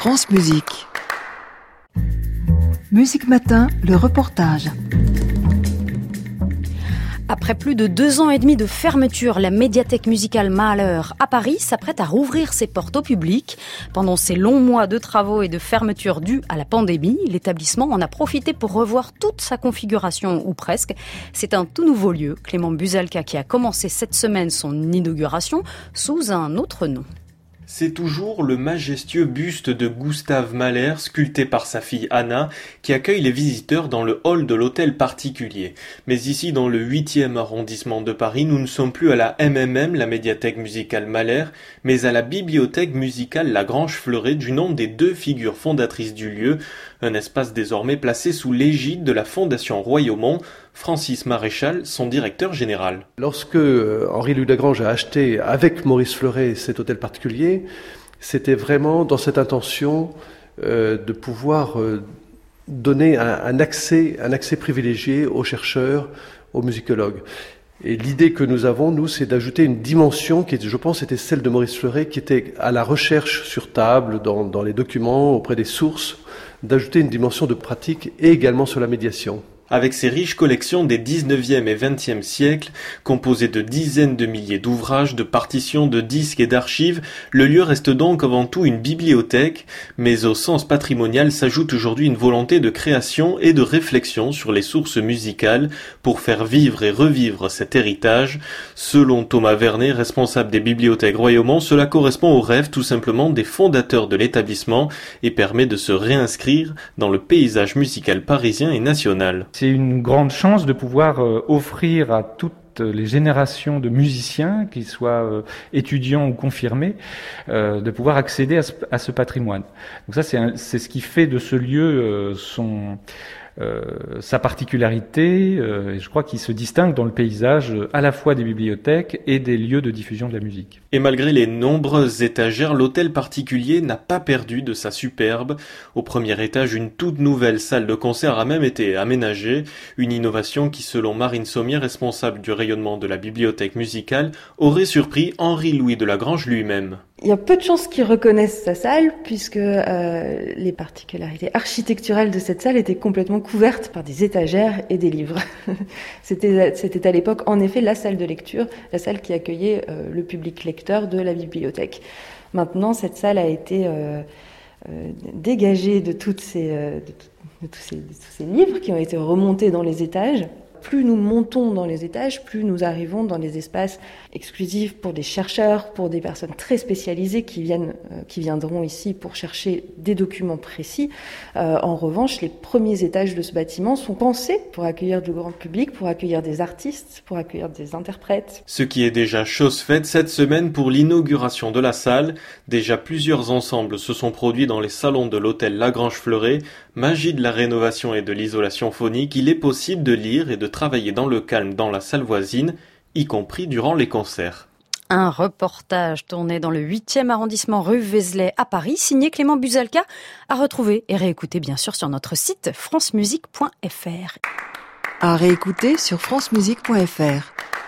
France Musique. Musique Matin, le reportage. Après plus de 2 ans et demi de fermeture, la médiathèque musicale Mahler à Paris s'apprête à rouvrir ses portes au public. Pendant ces longs mois de travaux et de fermeture dus à la pandémie, l'établissement en a profité pour revoir toute sa configuration, ou presque. C'est un tout nouveau lieu, Clément Buzalka, qui a commencé cette semaine son inauguration sous un autre nom. C'est toujours le majestueux buste de Gustav Mahler, sculpté par sa fille Anna, qui accueille les visiteurs dans le hall de l'hôtel particulier. Mais ici, dans le 8e arrondissement de Paris, nous ne sommes plus à la MMM, la médiathèque musicale Mahler, mais à la bibliothèque musicale Lagrange-Fleuret, du nom des 2 figures fondatrices du lieu, un espace désormais placé sous l'égide de la Fondation Royaumont, Francis Maréchal, son directeur général. Lorsque Henri-Louis Lagrange a acheté avec Maurice Fleuret cet hôtel particulier, c'était vraiment dans cette intention de pouvoir donner un accès privilégié aux chercheurs, aux musicologues. Et l'idée que nous avons, nous, c'est d'ajouter une dimension qui, je pense, était celle de Maurice Fleuret, qui était à la recherche sur table, dans les documents, auprès des sources, d'ajouter une dimension de pratique et également sur la médiation. Avec ses riches collections des 19e et 20e siècles, composées de dizaines de milliers d'ouvrages, de partitions, de disques et d'archives, le lieu reste donc avant tout une bibliothèque, mais au sens patrimonial s'ajoute aujourd'hui une volonté de création et de réflexion sur les sources musicales pour faire vivre et revivre cet héritage. Selon Thomas Vernet, responsable des bibliothèques Royaumont, cela correspond au rêve tout simplement des fondateurs de l'établissement et permet de se réinscrire dans le paysage musical parisien et national. C'est une grande chance de pouvoir offrir à toutes les générations de musiciens, qu'ils soient étudiants ou confirmés, de pouvoir accéder à ce patrimoine. Donc ça, c'est ce qui fait de ce lieu sa particularité, et je crois qu'il se distingue dans le paysage à la fois des bibliothèques et des lieux de diffusion de la musique. Et malgré les nombreuses étagères, l'hôtel particulier n'a pas perdu de sa superbe. Au premier étage, une toute nouvelle salle de concert a même été aménagée, une innovation qui, selon Marine Sommier, responsable du rayonnement de la bibliothèque musicale, aurait surpris Henri-Louis de Lagrange lui-même. Il y a peu de chances qu'ils reconnaissent sa salle puisque les particularités architecturales de cette salle étaient complètement couvertes par des étagères et des livres. C'était à l'époque en effet la salle de lecture, la salle qui accueillait le public lecteur de la bibliothèque. Maintenant, cette salle a été dégagée de tous ces livres qui ont été remontés dans les étages. Plus nous montons dans les étages, plus nous arrivons dans des espaces exclusifs pour des chercheurs, pour des personnes très spécialisées qui viendront ici pour chercher des documents précis. En revanche, les premiers étages de ce bâtiment sont pensés pour accueillir du grand public, pour accueillir des artistes, pour accueillir des interprètes. Ce qui est déjà chose faite cette semaine pour l'inauguration de la salle. Déjà plusieurs ensembles se sont produits dans les salons de l'hôtel Lagrange-Fleuret. Magie de la rénovation et de l'isolation phonique, il est possible de lire et de travailler dans le calme dans la salle voisine, y compris durant les concerts. Un reportage tourné dans le 8e arrondissement rue Vézelay à Paris, signé Clément Buzalka, à retrouver et réécouter bien sûr sur notre site francemusique.fr. À réécouter sur francemusique.fr.